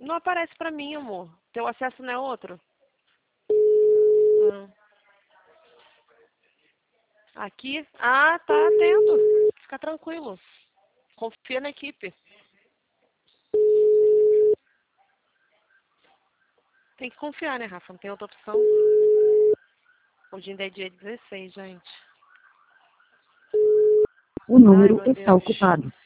Não aparece pra mim, amor. Teu acesso não é outro? Aqui? Ah, tá atento. Fica tranquilo. Confia na equipe. Tem que confiar, né, Rafa? Não tem outra opção. Hoje ainda é dia 16, gente. O número Ai, meu está Deus. ocupado.